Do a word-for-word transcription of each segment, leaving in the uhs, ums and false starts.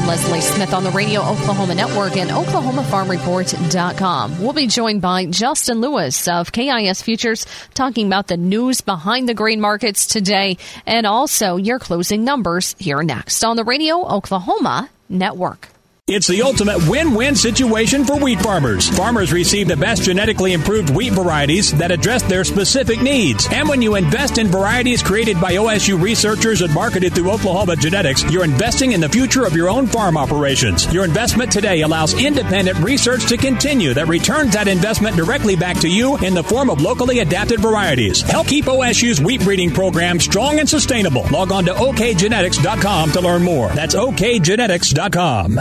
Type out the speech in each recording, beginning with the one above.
I'm Leslie Smith on the Radio Oklahoma Network and Oklahoma Farm Report dot com. We'll be joined by Justin Lewis of K I S Futures talking about the news behind the grain markets today and also your closing numbers here next on the Radio Oklahoma Network. It's the ultimate win-win situation for wheat farmers. Farmers receive the best genetically improved wheat varieties that address their specific needs. And when you invest in varieties created by O S U researchers and marketed through Oklahoma Genetics, you're investing in the future of your own farm operations. Your investment today allows independent research to continue that returns that investment directly back to you in the form of locally adapted varieties. Help keep O S U's wheat breeding program strong and sustainable. Log on to O K genetics dot com to learn more. That's O K genetics dot com.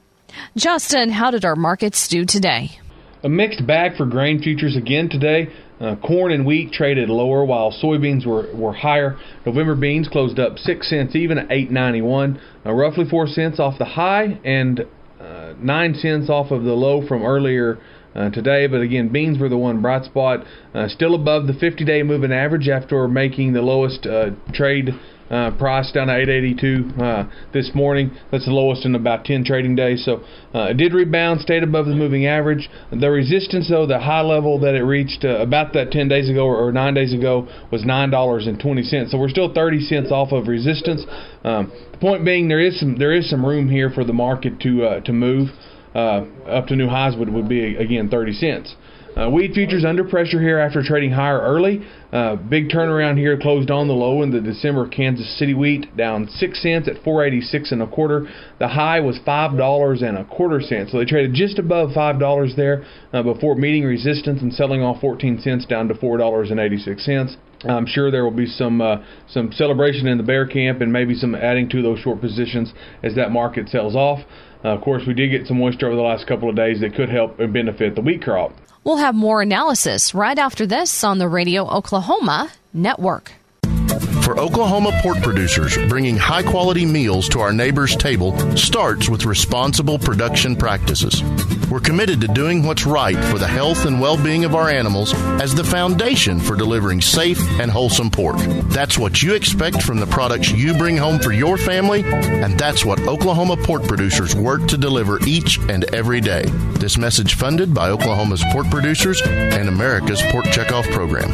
Justin, how did our markets do today? A mixed bag for grain futures again today. Uh, corn and wheat traded lower while soybeans were, were higher. November beans closed up six cents even at eight ninety-one, uh, roughly four cents off the high and uh, nine cents off of the low from earlier uh, today. But again, beans were the one bright spot, uh, still above the fifty-day moving average after making the lowest uh, trade Uh, price down to eight eighty-two uh, this morning. That's the lowest in about ten trading days. So uh, it did rebound, stayed above the moving average. The resistance, though, the high level that it reached uh, about that ten days ago or nine days ago was nine dollars and twenty cents. So we're still thirty cents off of resistance. Um, the point being, there is some there is some room here for the market to uh, to move uh, up to new highs. Would would be again thirty cents. Uh, wheat futures under pressure here after trading higher early. Uh, big turnaround here, closed on the low in the December Kansas City wheat, down six cents at four eighty-six and a quarter. The high was five dollars and a quarter cents, so they traded just above five dollars there uh, before meeting resistance and selling off fourteen cents down to four dollars and eighty-six cents. I'm sure there will be some uh, some celebration in the bear camp and maybe some adding to those short positions as that market sells off. Uh, of course, we did get some moisture over the last couple of days that could help and benefit the wheat crop. We'll have more analysis right after this on the Radio Oklahoma Network. For Oklahoma pork producers, bringing high-quality meals to our neighbors' table starts with responsible production practices. We're committed to doing what's right for the health and well-being of our animals as the foundation for delivering safe and wholesome pork. That's what you expect from the products you bring home for your family, and that's what Oklahoma pork producers work to deliver each and every day. This message funded by Oklahoma's pork producers and America's Pork Checkoff Program.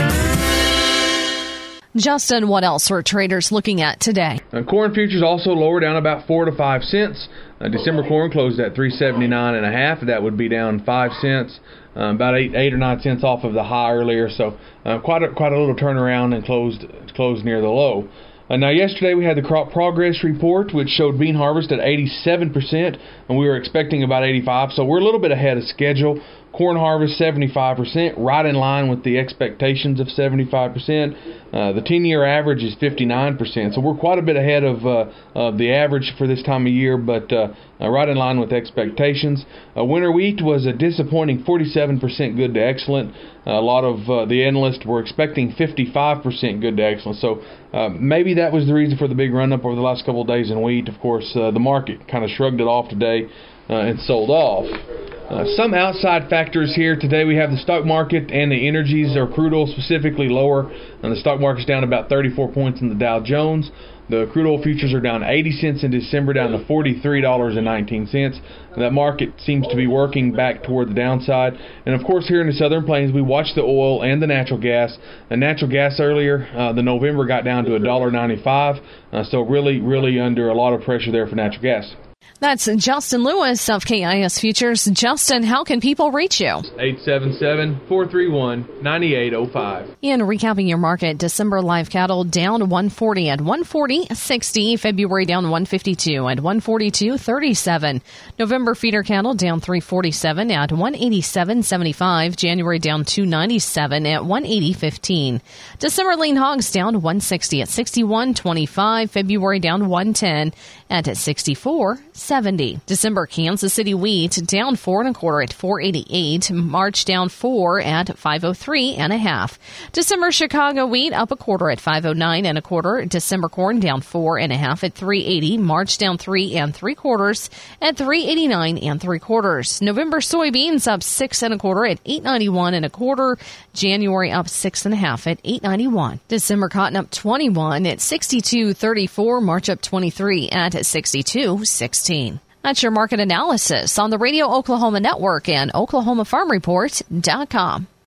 Justin, what else are traders looking at today? Uh, corn futures also lower, down about four to five cents. Uh, December corn closed at three seventy-nine and a half. That would be down five cents, uh, about eight, eight or nine cents off of the high earlier. So uh, quite a, quite a little turnaround and closed closed near the low. Uh, now, yesterday we had the crop progress report, which showed bean harvest at eighty-seven percent, and we were expecting about eighty-five. So we're a little bit ahead of schedule. Corn harvest seventy-five percent, right in line with the expectations of seventy-five percent. Uh, the ten-year average is fifty-nine percent, so we're quite a bit ahead of, uh, of the average for this time of year, but uh, uh, right in line with expectations. Uh, winter wheat was a disappointing forty-seven percent good to excellent. Uh, a lot of uh, the analysts were expecting fifty-five percent good to excellent, so uh, maybe that was the reason for the big run-up over the last couple of days in wheat. Of course, uh, the market kind of shrugged it off today uh, and sold off. Uh, some outside factors here today. We have the stock market and the energies, or crude oil specifically, lower. And the stock market's down about thirty-four points in the Dow Jones. The crude oil futures are down eighty cents in December, down to forty-three dollars and nineteen cents. That market seems to be working back toward the downside. And, of course, here in the Southern Plains, we watch the oil and the natural gas. The natural gas earlier, uh, the November got down to one dollar ninety-five. Uh, so really, really under a lot of pressure there for natural gas. That's Justin Lewis of K I S Futures. Justin, how can people reach you? eight seven seven, four three one, nine eight zero five. In recapping your market, December live cattle down one forty at one forty sixty. February down one fifty-two at one forty-two thirty-seven. November feeder cattle down three forty-seven at one eighty-seven seventy-five. January down two ninety-seven at one eighty fifteen. December lean hogs down one sixty at sixty-one twenty-five. February down one ten at sixty-four seventy. December Kansas City wheat down four and a quarter at four eighty-eight. March down four at five oh three and a half. December Chicago wheat up a quarter at five oh nine and a quarter. December corn down four and a half at three eighty. March down three and three quarters at three eighty-nine and three quarters. November soybeans up six and a quarter at eight ninety-one and a quarter. January up six and a half at eight ninety-one. December cotton up twenty-one at sixty-two thirty-four. March up twenty-three at sixty-two sixteen. sixteen. That's your market analysis on the Radio Oklahoma Network and Oklahoma Farm Report dot com.